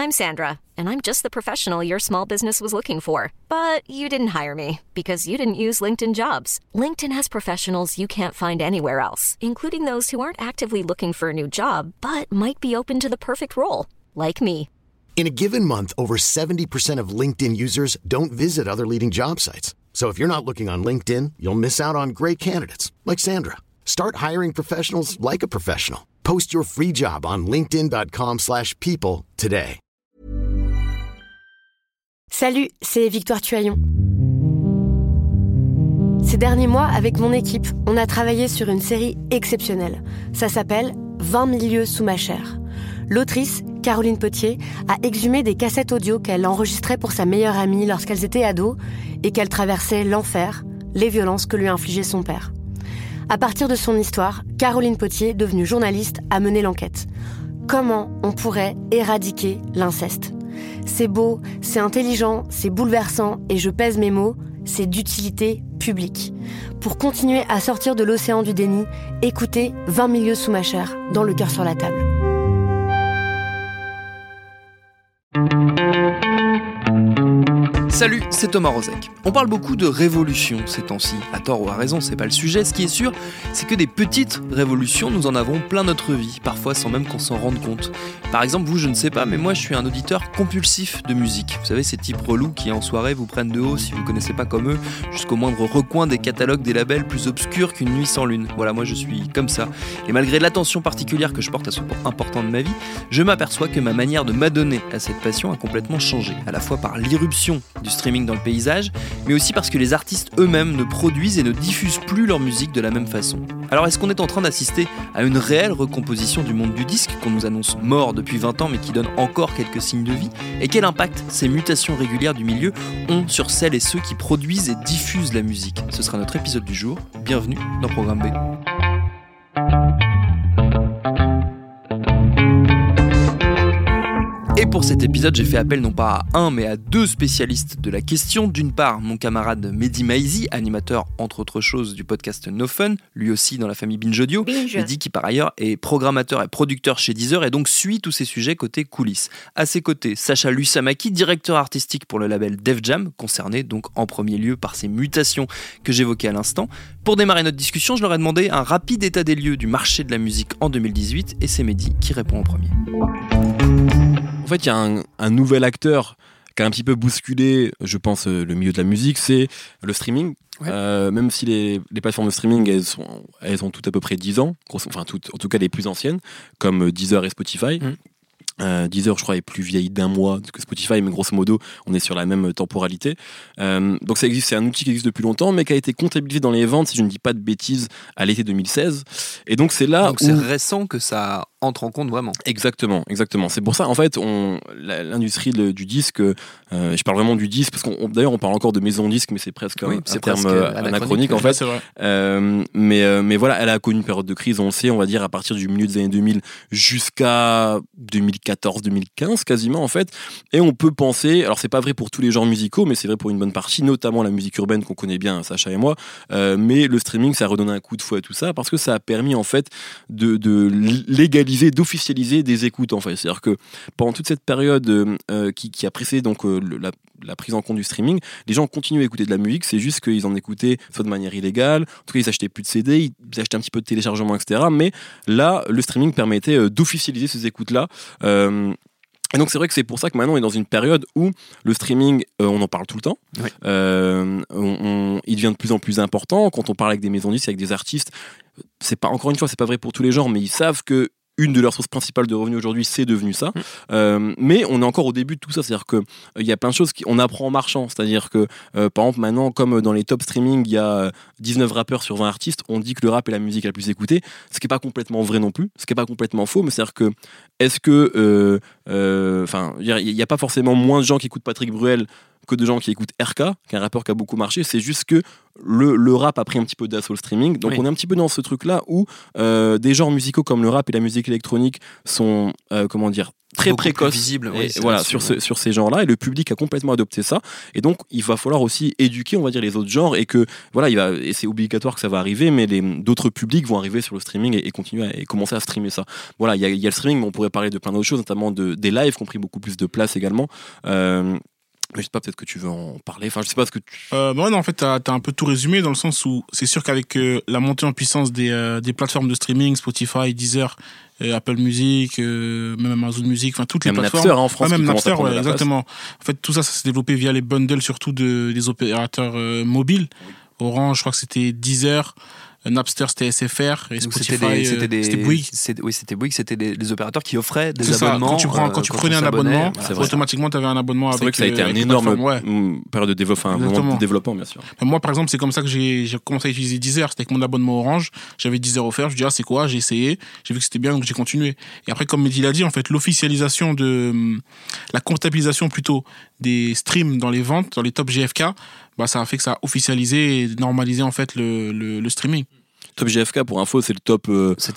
I'm Sandra, and I'm just the professional your small business was looking for. But you didn't hire me because you didn't use LinkedIn Jobs. LinkedIn has professionals you can't find anywhere else, including those who aren't actively looking for a new job, but might be open to the perfect role, like me. In a given month, over 70% of LinkedIn users don't visit other leading job sites. So if you're not looking on LinkedIn, you'll miss out on great candidates like Sandra. Start hiring professionals like a professional. Post your free job on linkedin.com/people today. Salut, c'est Victoire Tuaillon. Ces derniers mois, avec mon équipe, on a travaillé sur une série exceptionnelle. Ça s'appelle 20 000 lieues sous ma chair. L'autrice, Caroline Potier, a exhumé des cassettes audio qu'elle enregistrait pour sa meilleure amie lorsqu'elles étaient ados et qu'elle traversait l'enfer, les violences que lui infligeait son père. À partir de son histoire, Caroline Potier, devenue journaliste, a mené l'enquête. Comment on pourrait éradiquer l'inceste ? C'est beau, c'est intelligent, c'est bouleversant et je pèse mes mots, c'est d'utilité publique. Pour continuer à sortir de l'océan du déni, écoutez 20 000 lieues sous ma chair, dans Le cœur sur la table. Salut, c'est Thomas Rozek. On parle beaucoup de révolution ces temps-ci, à tort ou à raison, c'est pas le sujet. Ce qui est sûr, c'est que des petites révolutions, nous en avons plein notre vie, parfois sans même qu'on s'en rende compte. Par exemple, vous, je ne sais pas, mais moi je suis un auditeur compulsif de musique. Vous savez, ces types relous qui en soirée vous prennent de haut si vous ne connaissez pas comme eux, jusqu'au moindre recoin des catalogues des labels plus obscurs qu'une nuit sans lune. Voilà, moi je suis comme ça. Et malgré l'attention particulière que je porte à ce point important de ma vie, je m'aperçois que ma manière de m'adonner à cette passion a complètement changé, à la fois par l'irruption du streaming dans le paysage, mais aussi parce que les artistes eux-mêmes ne produisent et ne diffusent plus leur musique de la même façon. Alors est-ce qu'on est en train d'assister à une réelle recomposition du monde du disque qu'on nous annonce mort depuis 20 ans mais qui donne encore quelques signes de vie ? Et quel impact ces mutations régulières du milieu ont sur celles et ceux qui produisent et diffusent la musique ? Ce sera notre épisode du jour. Bienvenue dans Programme B. Et pour cet épisode, j'ai fait appel non pas à un, mais à deux spécialistes de la question. D'une part, mon camarade Mehdi Maizi, animateur entre autres choses du podcast No Fun, lui aussi dans la famille Binge Audio. Mehdi qui par ailleurs est programmateur et producteur chez Deezer et donc suit tous ces sujets côté coulisses. À ses côtés, Sacha Lusamaki, directeur artistique pour le label Def Jam, concerné donc en premier lieu par ces mutations que j'évoquais à l'instant. Pour démarrer notre discussion, je leur ai demandé un rapide état des lieux du marché de la musique en 2018 et c'est Mehdi qui répond en premier. En fait, il y a un nouvel acteur qui a un petit peu bousculé, je pense, le milieu de la musique, c'est le streaming. Ouais. Même si les plateformes de streaming, elles ont toutes à peu près 10 ans, enfin toutes, en tout cas les plus anciennes, comme Deezer et Spotify. Deezer, je crois, est plus vieille d'un mois que Spotify, mais grosso modo, on est sur la même temporalité. Donc ça existe, c'est un outil qui existe depuis longtemps, mais qui a été comptabilisé dans les ventes, si je ne dis pas de bêtises, à l'été 2016. Et donc c'est là donc c'est récent que ça entre en compte vraiment. Exactement. C'est pour ça, en fait, l'industrie du disque, je parle vraiment du disque, parce d'ailleurs on parle encore de maison disque, mais c'est presque un terme anachronique en fait. C'est vrai. Mais voilà, elle a connu une période de crise, on le sait, on va dire à partir du milieu des années 2000 jusqu'à 2014-2015 quasiment en fait. Et on peut penser, alors c'est pas vrai pour tous les genres musicaux, mais c'est vrai pour une bonne partie, notamment la musique urbaine qu'on connaît bien, Sacha et moi, mais le streaming, ça a redonné un coup de fouet à tout ça, parce que ça a permis en fait de légaliser, d'officialiser des écoutes en fait. C'est-à-dire que pendant toute cette période qui a précédé donc la prise en compte du streaming, les gens continuent à écouter de la musique, c'est juste qu'ils en écoutaient soit de manière illégale, en tout cas ils achetaient plus de CD, ils achetaient un petit peu de téléchargement, etc. Mais là, le streaming permettait d'officialiser ces écoutes-là. Et donc c'est vrai que c'est pour ça que maintenant on est dans une période où le streaming, on en parle tout le temps. Oui. Il devient de plus en plus important. Quand on parle avec des maisons de disques, avec des artistes, c'est pas, encore une fois, c'est pas vrai pour tous les genres, mais ils savent que une de leurs sources principales de revenus aujourd'hui, c'est devenu ça. Mais on est encore au début de tout ça. C'est-à-dire qu'il y a plein de choses qu'on apprend en marchant. C'est-à-dire que, par exemple, maintenant, comme dans les top streaming, il y a 19 rappeurs sur 20 artistes, on dit que le rap est la musique la plus écoutée, ce qui n'est pas complètement vrai non plus, ce qui n'est pas complètement faux, mais c'est-à-dire que, il n'y a pas forcément moins de gens qui écoutent Patrick Bruel que de gens qui écoutent RK, qui est un rappeur qui a beaucoup marché. C'est juste que le rap a pris un petit peu d'assaut le streaming. Donc on est un petit peu dans ce truc-là où des genres musicaux comme le rap et la musique électronique sont, très précoces visibles, voilà, sur ces genres-là, et le public a complètement adopté ça, et donc il va falloir aussi éduquer, on va dire, les autres genres, et que voilà, et c'est obligatoire que ça va arriver, mais d'autres publics vont arriver sur le streaming et continuer et commencer à streamer ça. Voilà, il y a le streaming, mais on pourrait parler de plein d'autres choses, notamment des lives qui ont pris beaucoup plus de place également. Mais je sais pas, peut-être que tu veux en parler. Enfin, je sais pas ce que tu. Non, en fait, t'as un peu tout résumé, dans le sens où c'est sûr qu'avec la montée en puissance des plateformes de streaming, Spotify, Deezer, Apple Music, même Amazon Music, enfin toutes les plateformes. Napster, en France, même Napster, ouais, exactement. En fait, tout ça s'est développé via les bundles, surtout des opérateurs mobiles. Orange, je crois que c'était Deezer. Napster, c'était SFR, et Spotify, c'était Bouygues. C'était Bouygues, c'était les opérateurs qui offraient des abonnements. Quand tu prenais un abonnement, automatiquement, tu avais un abonnement avec. C'est vrai que ça a été un énorme période de développement, un moment de développement, bien sûr. Moi, par exemple, c'est comme ça que j'ai commencé à utiliser Deezer. C'était avec mon abonnement Orange. J'avais Deezer offert. Je me dis, c'est quoi? J'ai essayé. J'ai vu que c'était bien, donc j'ai continué. Et après, comme Mehdi l'a dit, en fait, l'officialisation la comptabilisation plutôt des streams dans les ventes, dans les top GFK, ça a fait que ça a officialisé et normalisé en fait le streaming. Top GFK, pour info, c'est le top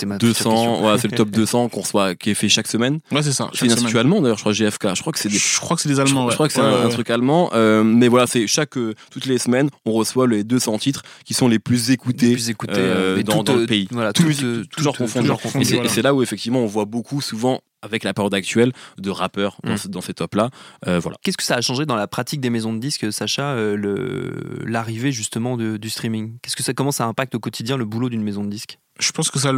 200, c'est le top 200 qui est fait chaque semaine. Ouais, c'est ça. C'est un institut allemand d'ailleurs, je crois, GFK. Je crois que c'est des Allemands. Je crois que c'est un truc allemand. Mais voilà, c'est toutes les semaines, on reçoit les 200 titres qui sont les plus écoutés dans le pays. Voilà, toujours confondus. Et c'est là où effectivement on voit beaucoup, souvent, avec la période actuelle, de rappeurs dans ces tops-là. Voilà. Qu'est-ce que ça a changé dans la pratique des maisons de disques, Sacha, l'arrivée justement du streaming? Comment ça impacte au quotidien le boulot d'une maison de disques? Je pense que ça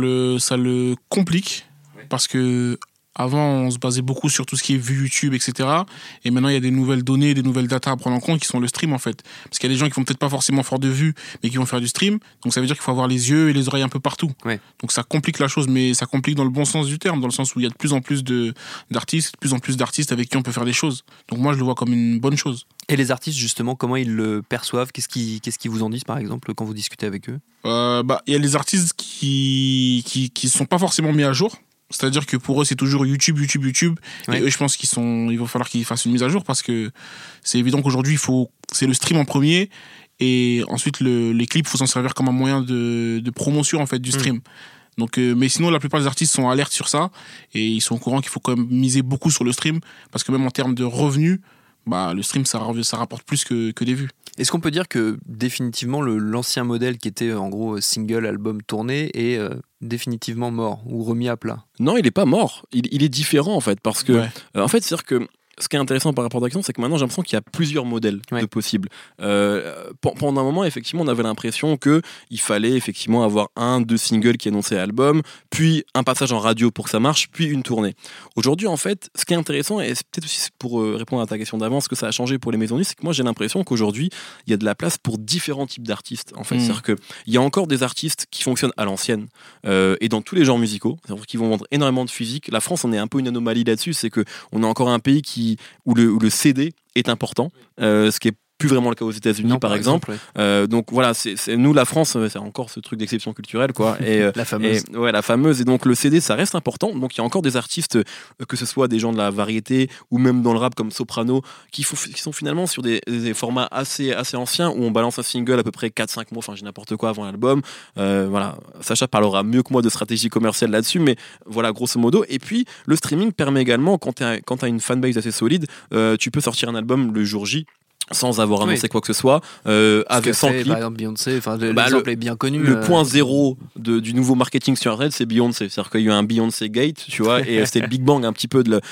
le complique, parce que avant, on se basait beaucoup sur tout ce qui est vue YouTube, etc. Et maintenant, il y a des nouvelles données, des nouvelles datas à prendre en compte qui sont le stream, en fait. Parce qu'il y a des gens qui vont peut-être pas forcément faire de vues, mais qui vont faire du stream. Donc ça veut dire qu'il faut avoir les yeux et les oreilles un peu partout. Ouais. Donc ça complique la chose, mais ça complique dans le bon sens du terme, dans le sens où il y a de plus en plus d'artistes, de plus en plus d'artistes avec qui on peut faire des choses. Donc moi, je le vois comme une bonne chose. Et les artistes, justement, comment ils le perçoivent? Qu'est-ce qu'ils vous en disent, par exemple, quand vous discutez avec eux? Il y a les artistes qui sont pas forcément mis à jour. C'est-à-dire que pour eux, c'est toujours YouTube. Ouais. Et eux, je pense il va falloir qu'ils fassent une mise à jour, parce que c'est évident qu'aujourd'hui, c'est le stream en premier, et ensuite les clips, il faut s'en servir comme un moyen de promotion en fait du stream. Donc, mais sinon, la plupart des artistes sont alertes sur ça, et ils sont au courant qu'il faut quand même miser beaucoup sur le stream, parce que même en termes de revenus, le stream, ça rapporte plus que des vues. Est-ce qu'on peut dire que définitivement l'ancien modèle qui était en gros single, album tourné est définitivement mort ou remis à plat? Non, il est pas mort. Il est différent en fait, parce que en fait, c'est-à-dire que ce qui est intéressant par rapport à l'action, c'est que maintenant j'ai l'impression qu'il y a plusieurs modèles de possibles. Pendant un moment, effectivement, on avait l'impression qu'il fallait effectivement avoir 1-2 singles qui annonçaient l'album, puis un passage en radio pour que ça marche, puis une tournée. Aujourd'hui, en fait, ce qui est intéressant, et c'est peut-être aussi pour répondre à ta question d'avant, ce que ça a changé pour les maisons de disques, c'est que moi j'ai l'impression qu'aujourd'hui, il y a de la place pour différents types d'artistes. En fait, c'est-à-dire qu'il y a encore des artistes qui fonctionnent à l'ancienne, et dans tous les genres musicaux, c'est-à-dire qu'ils vont vendre énormément de physique. La France, on est un peu une anomalie là-dessus, c'est qu'on a encore un pays où le CD est important, ce qui est plus vraiment le cas aux États-Unis, par exemple. Donc voilà, c'est nous, la France, c'est encore ce truc d'exception culturelle, quoi. Et la fameuse. La fameuse. Et donc le CD, ça reste important. Donc il y a encore des artistes, que ce soit des gens de la variété ou même dans le rap comme Soprano, qui sont finalement sur des formats assez anciens, où on balance un single à peu près 4-5 mois, enfin j'ai n'importe quoi, avant l'album. Voilà, Sacha parlera mieux que moi de stratégie commerciale là-dessus, mais voilà, grosso modo. Et puis le streaming permet également, quand t'as une fanbase assez solide, tu peux sortir un album le jour J, sans avoir annoncé quoi que ce soit, avec sans clip. Par exemple Beyoncé, l'exemple est bien connu. Le point zéro du nouveau marketing sur Internet, c'est Beyoncé. C'est-à-dire qu'il y a eu un Beyoncé Gate, tu vois, et c'était le Big Bang un petit peu de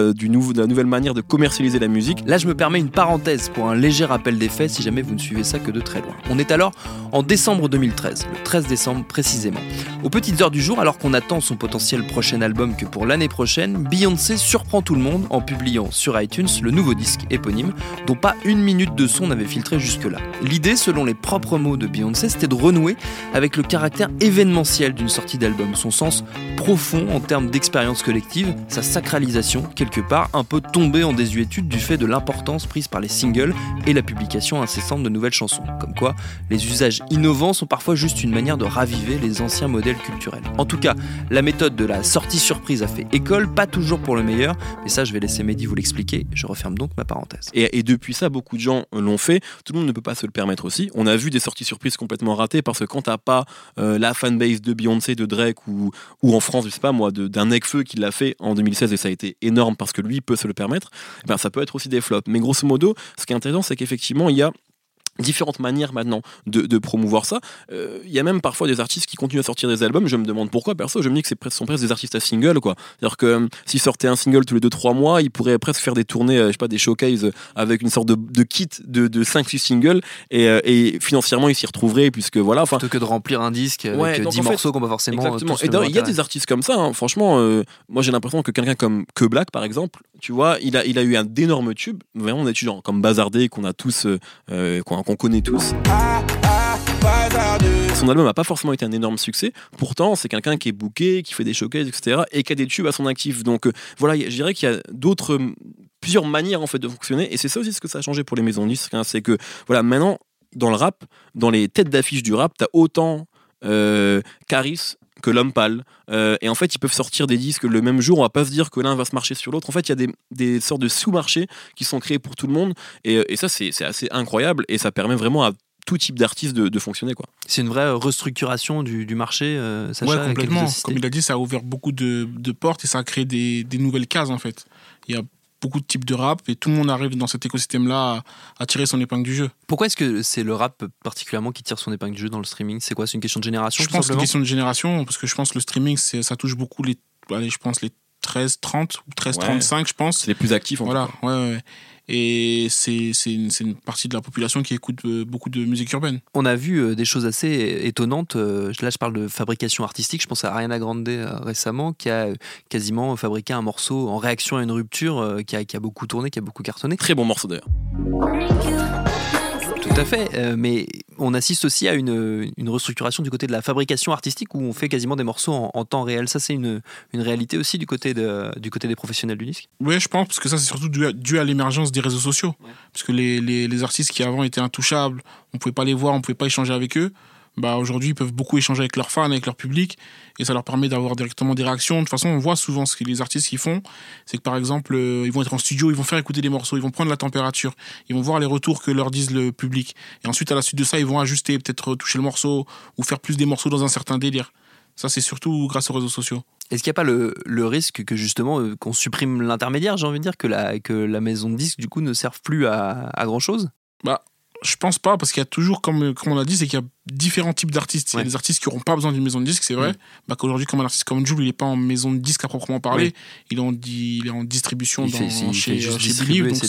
la nouvelle manière de commercialiser la musique. Là, je me permets une parenthèse pour un léger rappel des faits, si jamais vous ne suivez ça que de très loin. On est alors en décembre 2013, le 13 décembre précisément. Aux petites heures du jour, alors qu'on attend son potentiel prochain album que pour l'année prochaine, Beyoncé surprend tout le monde en publiant sur iTunes le nouveau disque éponyme, dont pas une minute de son n'avait filtré jusque-là. L'idée, selon les propres mots de Beyoncé, c'était de renouer avec le caractère événementiel d'une sortie d'album, son sens profond en termes d'expérience collective, sa sacralisation, quelque part, un peu tombée en désuétude du fait de l'importance prise par les singles et la publication incessante de nouvelles chansons. Comme quoi, les usages innovants sont parfois juste une manière de raviver les anciens modèles culturels. En tout cas, la méthode de la sortie surprise a fait école, pas toujours pour le meilleur, mais ça je vais laisser Mehdi vous l'expliquer, je referme donc ma parenthèse. Et depuis ça, beaucoup de gens l'ont fait, tout le monde ne peut pas se le permettre aussi. On a vu des sorties surprises complètement ratées parce que quand t'as pas la fanbase de Beyoncé, de Drake ou en France, je sais pas moi, d'un Nekfeu qui l'a fait en 2016 et ça a été énorme parce que lui peut se le permettre, ben ça peut être aussi des flops. Mais grosso modo, ce qui est intéressant, c'est qu'effectivement, il y a différentes manières maintenant de promouvoir ça. Il y a même parfois des artistes qui continuent à sortir des albums. Je me demande pourquoi. Perso, je me dis que sont presque des artistes à single, quoi. C'est-à-dire que s'ils sortaient un single tous les 2-3 mois, ils pourraient presque faire des tournées, je sais pas, des showcases avec une sorte de kit de 5-6 singles et financièrement ils s'y retrouveraient puisque voilà. Plutôt que de remplir un disque avec 10 morceaux qu'on va forcément. Exactement. Et il y a des artistes comme ça. Hein. Franchement, moi j'ai l'impression que quelqu'un comme Que Black par exemple, tu vois, il a eu un énorme tube. Vraiment des tubes comme Bazardé qu'on a tous, qu'on connaît tous. Son album n'a pas forcément été un énorme succès, pourtant c'est quelqu'un qui est booké, qui fait des showcases, etc. et qui a des tubes à son actif. Donc voilà, je dirais qu'il y a plusieurs manières en fait de fonctionner, et c'est ça aussi ce que ça a changé pour les maisons de disques, hein, c'est que voilà, maintenant dans le rap, dans les têtes d'affiche du rap, t'as autant Caris que L'Homme Pâle, et en fait ils peuvent sortir des disques le même jour. On va pas se dire que l'un va se marcher sur l'autre. En fait il y a des sortes de sous-marchés qui sont créés pour tout le monde, et ça c'est assez incroyable, et ça permet vraiment à tout type d'artiste de fonctionner, quoi. C'est une vraie restructuration du marché, Sacha. Ouais, complètement. Comme il a dit, ça a ouvert beaucoup de portes et ça a créé des nouvelles cases en fait. Il y a beaucoup de types de rap et tout le monde arrive dans cet écosystème-là à tirer son épingle du jeu. Pourquoi est-ce que c'est le rap particulièrement qui tire son épingle du jeu dans le streaming ? C'est quoi ? C'est une question de génération ? Je pense que c'est une question de génération, parce que je pense que le streaming, ça touche beaucoup les 13-30 ou 13-35, je pense. C'est les plus actifs en voilà, tout cas. Ouais. Et c'est une partie de la population qui écoute beaucoup de musique urbaine. On a vu des choses assez étonnantes. Là, je parle de fabrication artistique. Je pense à Ariana Grande récemment, qui a quasiment fabriqué un morceau en réaction à une rupture qui a beaucoup tourné, qui a beaucoup cartonné. Très bon morceau d'ailleurs. Tout à fait, mais on assiste aussi à une restructuration du côté de la fabrication artistique où on fait quasiment des morceaux en temps réel. Ça, c'est une réalité aussi du côté des professionnels du disque. Oui, je pense, parce que ça, c'est surtout dû à l'émergence des réseaux sociaux. Ouais. Parce que les artistes qui avant étaient intouchables, on ne pouvait pas les voir, on ne pouvait pas échanger avec eux. Bah, aujourd'hui, ils peuvent beaucoup échanger avec leurs fans, avec leur public, et ça leur permet d'avoir directement des réactions. De toute façon, on voit souvent ce que les artistes qui font, c'est que par exemple, ils vont être en studio, ils vont faire écouter des morceaux, ils vont prendre la température, ils vont voir les retours que leur disent le public, et ensuite à la suite de ça, ils vont ajuster, peut-être retoucher le morceau, ou faire plus des morceaux dans un certain délire. Ça, c'est surtout grâce aux réseaux sociaux. Est-ce qu'il n'y a pas le risque que justement qu'on supprime l'intermédiaire, j'ai envie de dire, que la maison de disques du coup ne serve plus à grand chose ? Bah, je pense pas, parce qu'il y a toujours, comme on l'a dit, c'est qu'il y a différents types d'artistes. Il y a des artistes qui n'auront pas besoin d'une maison de disque, c'est vrai. Bah, qu'aujourd'hui, comme un artiste comme Jul, il n'est pas en maison de disque à proprement parler. Il est en distribution chez Believe. Donc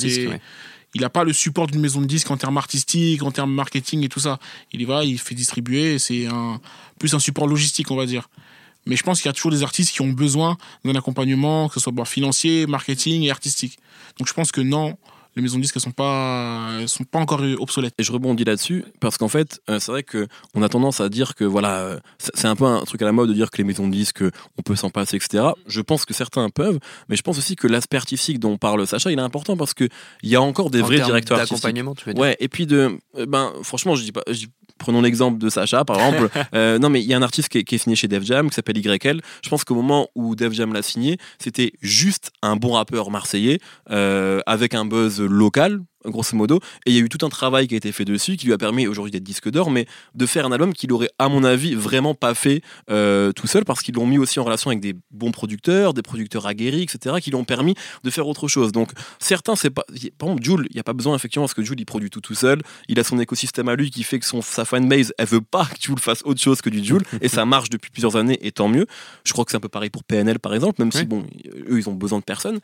il n'a pas le support d'une maison de disque en termes artistiques, en termes marketing et tout ça. Il fait distribuer, c'est plus un support logistique, on va dire. Mais je pense qu'il y a toujours des artistes qui ont besoin d'un accompagnement, que ce soit financier, marketing et artistique. Donc je pense que non, les maisons de disques, elles sont pas encore obsolètes. Et je rebondis là-dessus parce qu'en fait, c'est vrai que on a tendance à dire que voilà, c'est un peu un truc à la mode de dire que les maisons de disques, on peut s'en passer, etc. Je pense que certains peuvent, mais je pense aussi que l'aspect artistique dont parle Sacha, il est important parce que il y a encore des vrais directeurs artistiques. D'accompagnement, tu veux dire. Ouais, et puis franchement, prenons l'exemple de Sacha, par exemple. Non, mais il y a un artiste qui est signé chez Def Jam, qui s'appelle YL. Je pense qu'au moment où Def Jam l'a signé, c'était juste un bon rappeur marseillais, avec un buzz local, grosso modo, et il y a eu tout un travail qui a été fait dessus, qui lui a permis aujourd'hui d'être disque d'or, mais de faire un album qu'il aurait, à mon avis, vraiment pas fait tout seul, parce qu'ils l'ont mis aussi en relation avec des bons producteurs, des producteurs aguerris, etc., qui l'ont permis de faire autre chose. Donc, certains, c'est pas... Par exemple, Jul, il n'y a pas besoin, effectivement, parce que Jul, il produit tout seul, il a son écosystème à lui qui fait que sa fanbase, elle veut pas que Jul fasse autre chose que du Jul, et ça marche depuis plusieurs années, et tant mieux. Je crois que c'est un peu pareil pour PNL, par exemple, même si, bon, eux, ils ont besoin de personne.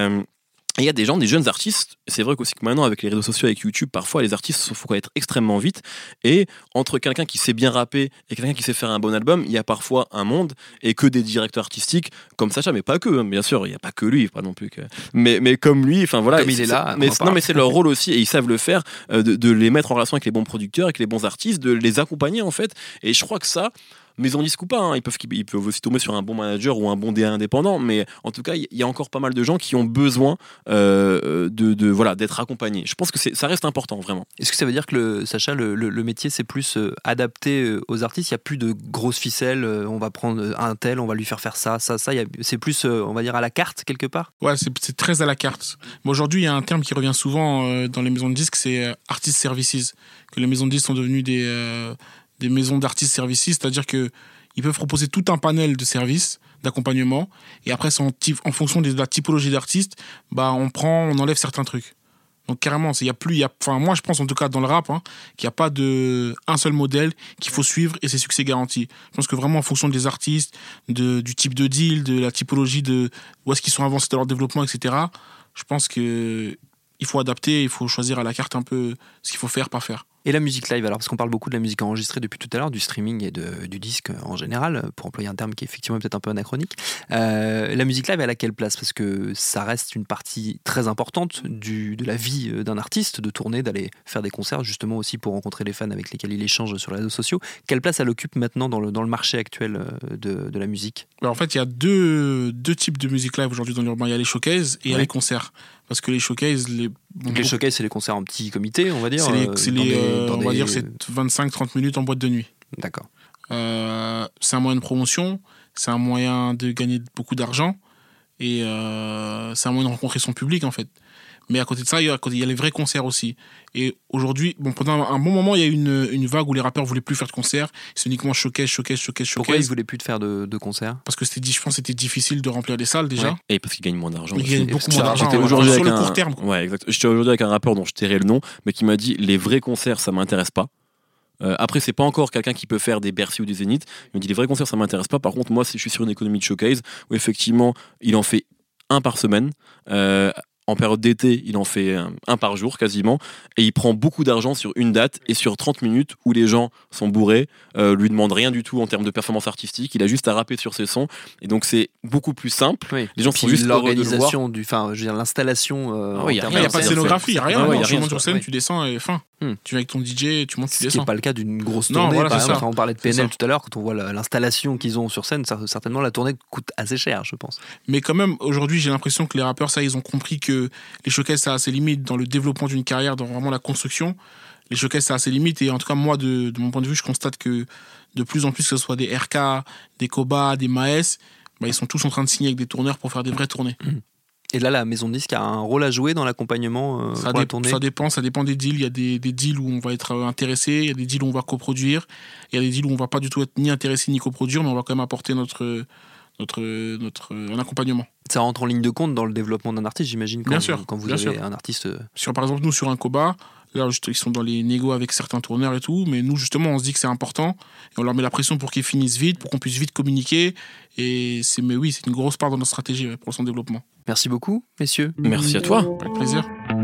Il y a des jeunes artistes, c'est vrai qu'aussi que maintenant avec les réseaux sociaux, avec YouTube, parfois les artistes se font connaître extrêmement vite, et entre quelqu'un qui sait bien rapper et quelqu'un qui sait faire un bon album, il y a parfois un monde, et que des directeurs artistiques comme Sacha, mais pas que, hein, bien sûr, il n'y a pas que lui, pas non plus que... mais comme lui, enfin voilà, comme il est là, mais c'est leur rôle aussi, et ils savent le faire, de les mettre en relation avec les bons producteurs, avec les bons artistes, de les accompagner en fait, et je crois que ça, maison disque ou pas, hein, ils peuvent aussi tomber sur un bon manager ou un bon DA indépendant, mais en tout cas, il y a encore pas mal de gens qui ont besoin d'être accompagnés. Je pense que ça reste important, vraiment. Est-ce que ça veut dire que, Sacha, le métier, c'est plus adapté aux artistes? Il n'y a plus de grosses ficelles, on va prendre un tel, on va lui faire ça, c'est plus, on va dire, à la carte, quelque part? Ouais, c'est très à la carte. Mais aujourd'hui, il y a un terme qui revient souvent dans les maisons de disques, c'est artist services. Que les maisons de disques sont devenues des maisons d'artist services, c'est-à-dire qu'ils peuvent proposer tout un panel de services, d'accompagnement, et après, en fonction de la typologie d'artistes, on enlève certains trucs. Donc carrément, moi je pense en tout cas dans le rap, qu'il n'y a pas un seul modèle qu'il faut suivre et c'est succès garanti. Je pense que vraiment en fonction des artistes, du type de deal, de la typologie de où est-ce qu'ils sont avancés dans leur développement, etc. Je pense qu'il faut adapter, il faut choisir à la carte un peu ce qu'il faut faire, pas faire. Et la musique live, alors, parce qu'on parle beaucoup de la musique enregistrée depuis tout à l'heure, du streaming et du disque en général, pour employer un terme qui est effectivement peut-être un peu anachronique. La musique live, elle a quelle place? Parce que ça reste une partie très importante de la vie d'un artiste, de tourner, d'aller faire des concerts, justement aussi pour rencontrer les fans avec lesquels il échange sur les réseaux sociaux. Quelle place elle occupe maintenant dans le marché actuel de la musique? En fait, il y a deux types de musique live aujourd'hui dans l'urbain. Il y a les showcases et il y a les concerts. Parce que les showcases... Les showcases, c'est les concerts en petit comité, on va dire? On va dire c'est 25-30 minutes en boîte de nuit. D'accord. C'est un moyen de promotion, c'est un moyen de gagner beaucoup d'argent et c'est un moyen de rencontrer son public en fait. Mais à côté de ça, il y a les vrais concerts aussi. Et aujourd'hui, pendant un bon moment, il y a eu une vague où les rappeurs voulaient plus faire de concerts. C'est uniquement showcase. Pourquoi ils voulaient plus de faire de concerts? Parce que je pense que c'était difficile de remplir des salles déjà. Ouais. Et parce qu'ils gagnent moins d'argent. Ils gagnent beaucoup moins d'argent. Sur le court terme. Ouais, exact. J'étais aujourd'hui avec un rappeur dont je tairai le nom, mais qui m'a dit les vrais concerts, ça m'intéresse pas. Après, c'est pas encore quelqu'un qui peut faire des Bercy ou des Zénith. Il me dit les vrais concerts, ça m'intéresse pas. Par contre, moi, je suis sur une économie de showcase où effectivement, il en fait un par semaine. En période d'été, il en fait un par jour quasiment, et il prend beaucoup d'argent sur une date et sur 30 minutes où les gens sont bourrés, lui demandent rien du tout en termes de performance artistique, il a juste à rapper sur ses sons, et donc c'est beaucoup plus simple. Oui. Les gens sont juste l'organisation l'installation. Il n'y a pas de scénographie, il n'y a rien. Tu montes sur scène, tu descends et fin. Tu vas avec ton DJ, tu montes, tu descends. Ce qui n'est pas le cas d'une grosse tournée. Par exemple, on parlait de PNL tout à l'heure, quand on voit l'installation qu'ils ont sur scène, certainement la tournée coûte assez cher, je pense. Mais quand même, aujourd'hui, j'ai l'impression que les rappeurs, ils ont compris que les showcases, ça a ses limites dans le développement d'une carrière, dans vraiment la construction. Les showcases, ça a ses limites. Et en tout cas, moi, de mon point de vue, je constate que de plus en plus, que ce soit des RK, des Koba, des Maes, ils sont tous en train de signer avec des tourneurs pour faire des vraies tournées. Et là, la maison de disque a un rôle à jouer dans l'accompagnement pour la tournée? Ça dépend des deals. Il y a des deals où on va être intéressé, il y a des deals où on va coproduire, il y a des deals où on va pas du tout être ni intéressé ni coproduire, mais on va quand même apporter notre accompagnement. Ça rentre en ligne de compte dans le développement d'un artiste, j'imagine, quand vous avez un artiste... Par exemple, nous, sur un Koba, là, ils sont dans les négos avec certains tourneurs et tout, mais nous, justement, on se dit que c'est important, et on leur met la pression pour qu'ils finissent vite, pour qu'on puisse vite communiquer, et c'est une grosse part de notre stratégie pour son développement. Merci beaucoup, messieurs. Merci à toi. Avec plaisir.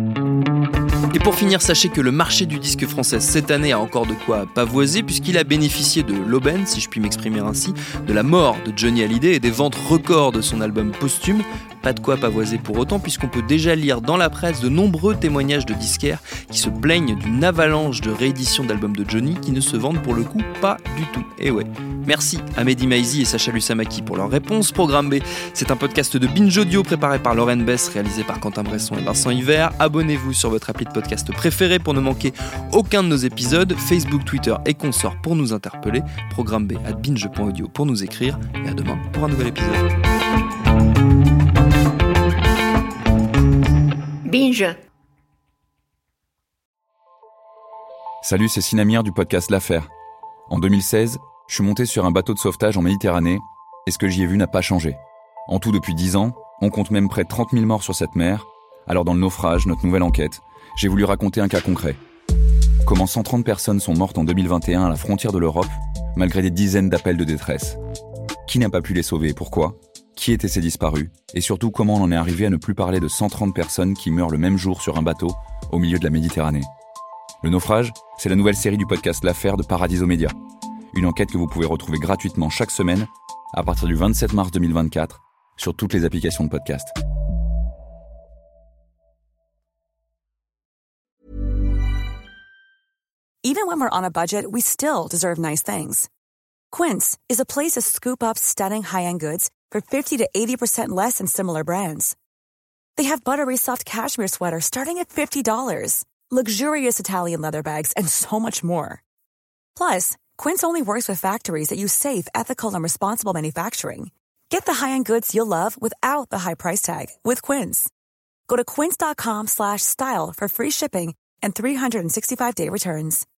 Et pour finir, sachez que le marché du disque français cette année a encore de quoi pavoiser puisqu'il a bénéficié de l'aubaine, si je puis m'exprimer ainsi, de la mort de Johnny Hallyday et des ventes records de son album posthume. Pas de quoi pavoiser pour autant puisqu'on peut déjà lire dans la presse de nombreux témoignages de disquaires qui se plaignent d'une avalanche de rééditions d'albums de Johnny qui ne se vendent pour le coup pas du tout. Et ouais. Merci à Mehdi Maizi et Sacha Lussamaki pour leur réponse. Programme B, c'est un podcast de Binge Audio préparé par Lauren Bess, réalisé par Quentin Bresson et Vincent Hiver. Abonnez-vous sur votre appli de podcast préféré pour ne manquer aucun de nos épisodes. Facebook, Twitter et consorts pour nous interpeller. Programme B @binge.audio pour nous écrire. Et à demain pour un nouvel épisode. Binge. Salut, c'est Sinamir du podcast L'Affaire. En 2016, je suis monté sur un bateau de sauvetage en Méditerranée et ce que j'y ai vu n'a pas changé. En tout, depuis 10 ans, on compte même près de 30 000 morts sur cette mer. Alors dans le naufrage, notre nouvelle enquête, j'ai voulu raconter un cas concret. Comment 130 personnes sont mortes en 2021 à la frontière de l'Europe, malgré des dizaines d'appels de détresse. Qui n'a pas pu les sauver et pourquoi ? Qui étaient ces disparus ? Et surtout, comment on en est arrivé à ne plus parler de 130 personnes qui meurent le même jour sur un bateau au milieu de la Méditerranée ? Le naufrage, c'est la nouvelle série du podcast L'Affaire de Paradiso Media. Une enquête que vous pouvez retrouver gratuitement chaque semaine à partir du 27 mars 2024 sur toutes les applications de podcast. Even when we're on a budget, we still deserve nice things. Quince is a place to scoop up stunning high-end goods for 50 to 80% less than similar brands. They have buttery soft cashmere sweaters starting at $50, luxurious Italian leather bags, and so much more. Plus, Quince only works with factories that use safe, ethical, and responsible manufacturing. Get the high-end goods you'll love without the high price tag with Quince. Go to quince.com/style for free shipping and 365-day returns.